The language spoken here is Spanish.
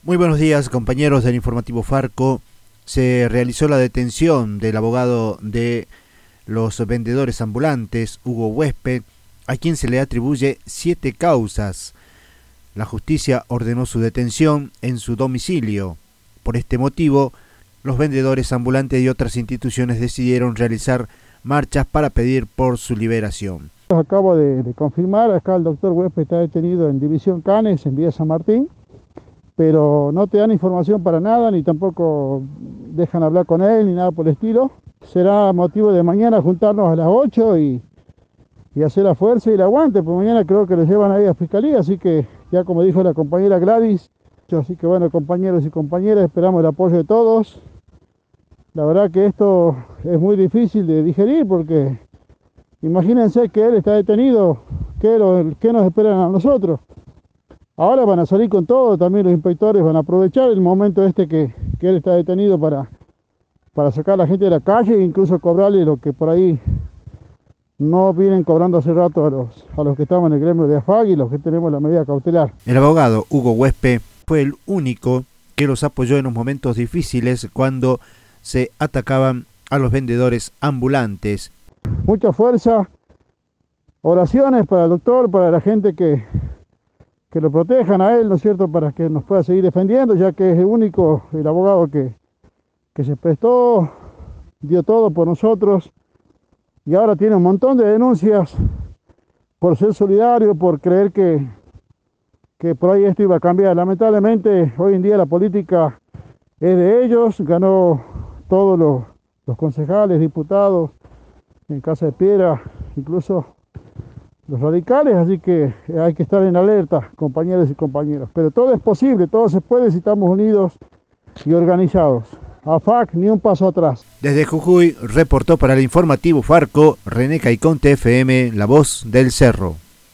Muy buenos días, compañeros del informativo Farco. Se realizó la detención del abogado de los vendedores ambulantes, Hugo Huésped, a quien se le atribuye 7 causas. La justicia ordenó su detención en su domicilio. Por este motivo, los vendedores ambulantes y otras instituciones decidieron realizar marchas para pedir por su liberación. Acabo de confirmar, acá el doctor Huésped está detenido en División Canes, en Villa San Martín, pero no te dan información para nada, ni tampoco dejan hablar con él, ni nada por el estilo. Será motivo de mañana juntarnos a las 8 y hacer la fuerza y el aguante, porque mañana creo que lo llevan ahí a Fiscalía, así que ya como dijo la compañera Gladys, así que bueno, compañeros y compañeras, esperamos el apoyo de todos. La verdad que esto es muy difícil de digerir, porque imagínense que él está detenido, ¿qué nos esperan a nosotros? Ahora van a salir con todo, también los inspectores van a aprovechar el momento que él está detenido para sacar a la gente de la calle e incluso cobrarle lo que por ahí no vienen cobrando hace rato a los que estaban en el gremio de AFAG y los que tenemos la medida cautelar. El abogado Hugo Huésped fue el único que los apoyó en los momentos difíciles cuando se atacaban a los vendedores ambulantes. Mucha fuerza, oraciones para el doctor, para la gente que lo protejan a él, ¿no es cierto?, para que nos pueda seguir defendiendo, ya que es el único, el abogado que se prestó, dio todo por nosotros, y ahora tiene un montón de denuncias por ser solidario, por creer que por ahí esto iba a cambiar. Lamentablemente, hoy en día la política es de ellos, ganó todos los concejales, diputados, en Casa de Piedra, incluso los radicales, así que hay que estar en alerta, compañeros y compañeras. Pero todo es posible, todo se puede si estamos unidos y organizados. AFAG, ni un paso atrás. Desde Jujuy reportó para el informativo Farco René Caiconte FM, La Voz del Cerro.